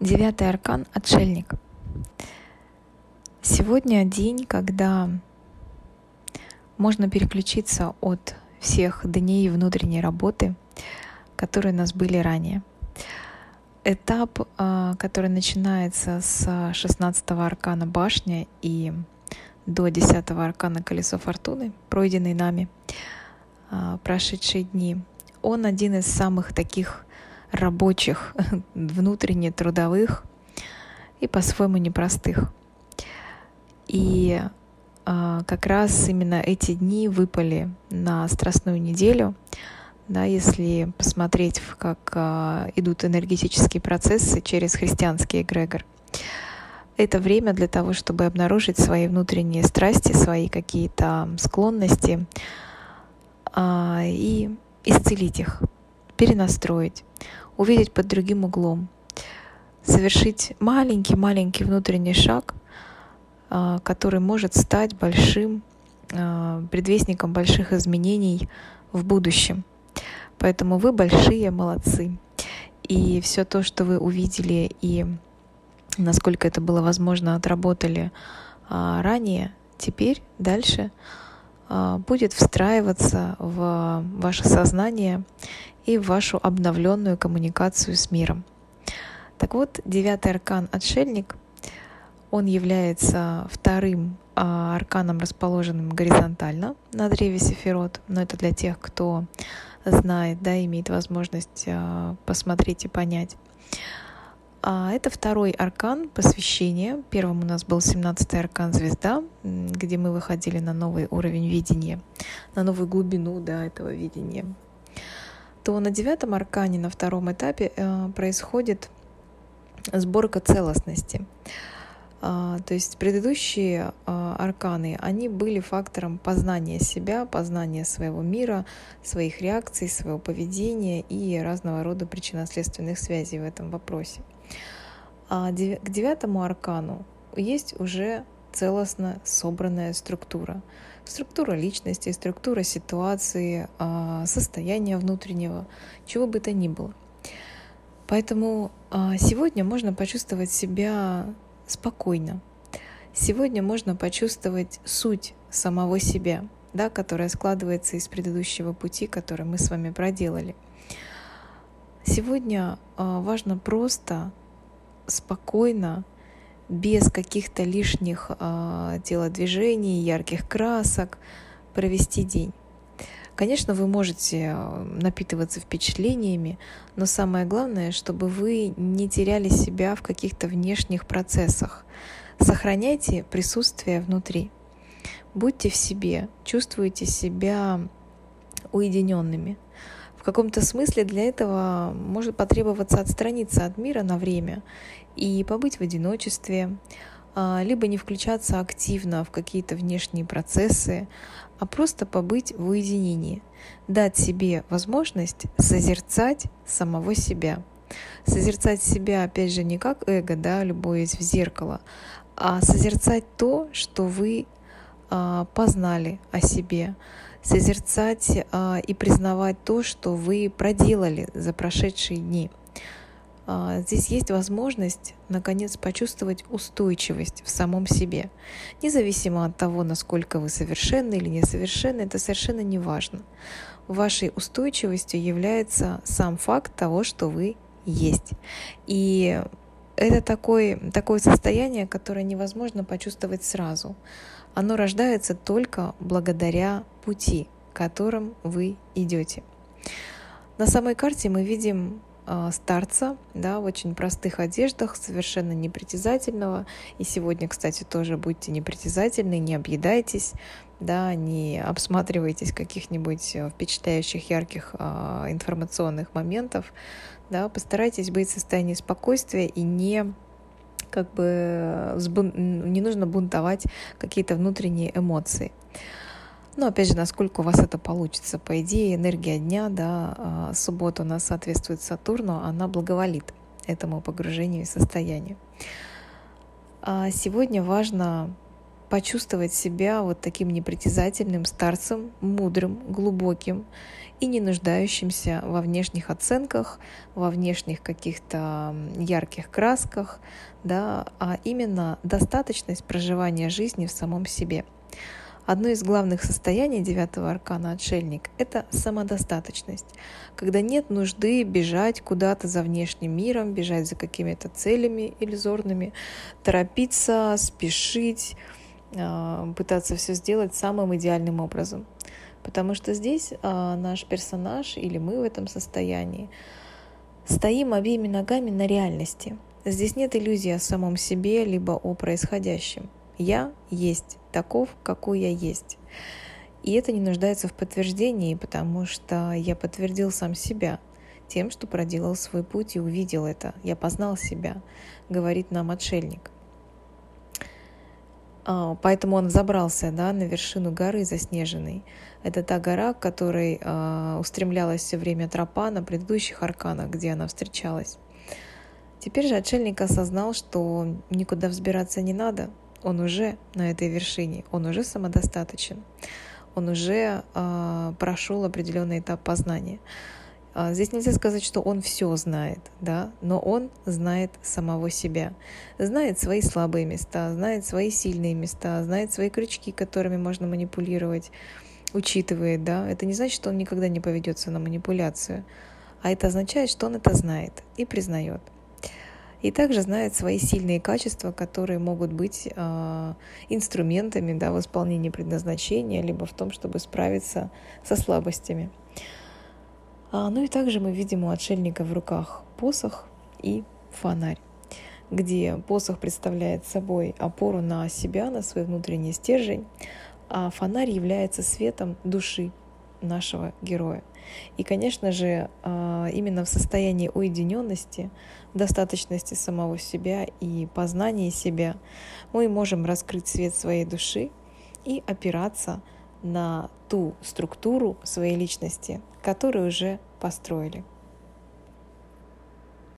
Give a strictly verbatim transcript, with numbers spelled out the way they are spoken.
Девятый аркан — Отшельник. Сегодня день, когда можно переключиться от всех дней внутренней работы, которые у нас были ранее. Этап, который начинается с шестнадцатого аркана Башня и до десятого аркана Колесо Фортуны, пройденный нами прошедшие дни, он один из самых таких рабочих, внутренне трудовых и по-своему непростых. И а, как раз именно эти дни выпали на Страстную неделю. Да, если посмотреть, как а, идут энергетические процессы через христианский эгрегор. Это время для того, чтобы обнаружить свои внутренние страсти, свои какие-то склонности а, и исцелить их, перенастроить, увидеть под другим углом, совершить маленький-маленький внутренний шаг, который может стать большим предвестником больших изменений в будущем. Поэтому вы большие молодцы. И все то, что вы увидели и насколько это было возможно, отработали ранее, теперь дальше будет встраиваться в ваше сознание и в вашу обновленную коммуникацию с миром. Так вот, девятый аркан Отшельник, он является вторым арканом, расположенным горизонтально на древе Сефирот, но это для тех, кто знает, да, имеет возможность посмотреть и понять. Это второй аркан посвящения. Первым у нас был семнадцатый аркан Звезда, где мы выходили на новый уровень видения, на новую глубину, да, этого видения. То на девятом аркане, на втором этапе, происходит сборка целостности. То есть предыдущие арканы, они были фактором познания себя, познания своего мира, своих реакций, своего поведения и разного рода причинно-следственных связей в этом вопросе. А к девятому аркану есть уже целостно собранная структура. Структура личности, структура ситуации, состояния внутреннего, чего бы то ни было. Поэтому сегодня можно почувствовать себя спокойно. Сегодня можно почувствовать суть самого себя, да, которая складывается из предыдущего пути, который мы с вами проделали. Сегодня важно просто спокойно, без каких-то лишних э, телодвижений, ярких красок провести день. Конечно, вы можете напитываться впечатлениями, но самое главное, чтобы вы не теряли себя в каких-то внешних процессах. Сохраняйте присутствие внутри. Будьте в себе, чувствуйте себя уединенными. В каком-то смысле для этого может потребоваться отстраниться от мира на время и побыть в одиночестве, либо не включаться активно в какие-то внешние процессы, а просто побыть в уединении, дать себе возможность созерцать самого себя. Созерцать себя, опять же, не как эго, да, любуясь в зеркало, а созерцать то, что вы познали о себе, созерцать а, и признавать то, что вы проделали за прошедшие дни. А, здесь есть возможность, наконец, почувствовать устойчивость в самом себе. Независимо от того, насколько вы совершенны или несовершенны, это совершенно не важно. Вашей устойчивостью является сам факт того, что вы есть. И это такое, такое состояние, которое невозможно почувствовать сразу. Оно рождается только благодаря пути, которым вы идете. На самой карте мы видим э, старца, да, в очень простых одеждах, совершенно непритязательного. И сегодня, кстати, тоже будьте непритязательны, не объедайтесь, да, не обсматривайтесь каких-нибудь впечатляющих, ярких э, информационных моментов. Да, постарайтесь быть в состоянии спокойствия и не как бы не нужно бунтовать какие-то внутренние эмоции. Но опять же, насколько у вас это получится. По идее, энергия дня, да, суббота у нас соответствует Сатурну, она благоволит этому погружению и состоянию. А сегодня важно почувствовать себя вот таким непритязательным старцем, мудрым, глубоким и не нуждающимся во внешних оценках, во внешних каких-то ярких красках, да, а именно достаточность проживания жизни в самом себе. Одно из главных состояний девятого аркана «Отшельник» — это самодостаточность, когда нет нужды бежать куда-то за внешним миром, бежать за какими-то целями иллюзорными, торопиться, спешить, пытаться все сделать самым идеальным образом. Потому что здесь наш персонаж или мы в этом состоянии стоим обеими ногами на реальности. Здесь нет иллюзии о самом себе, либо о происходящем. Я есть таков, какой я есть. И это не нуждается в подтверждении, потому что я подтвердил сам себя тем, что проделал свой путь и увидел это. Я познал себя, говорит нам отшельник. Поэтому он взобрался, да, на вершину горы заснеженной. Это та гора, к которой э, устремлялась все время тропа на предыдущих арканах, где она встречалась. Теперь же отшельник осознал, что никуда взбираться не надо. Он уже на этой вершине, он уже самодостаточен, он уже э, прошел определенный этап познания. Э, здесь нельзя сказать, что он все знает, да, но он знает самого себя, знает свои слабые места, знает свои сильные места, знает свои крючки, которыми можно манипулировать, учитывает, да. Это не значит, что он никогда не поведется на манипуляцию, а это означает, что он это знает и признает. И также знает свои сильные качества, которые могут быть э, инструментами, да, в исполнении предназначения, либо в том, чтобы справиться со слабостями. А, ну и также мы видим у отшельника в руках посох и фонарь, где посох представляет собой опору на себя, на свой внутренний стержень, а фонарь является светом души нашего героя. И, конечно же, именно в состоянии уединенности, достаточности самого себя и познания себя мы можем раскрыть свет своей души и опираться на ту структуру своей личности, которую уже построили.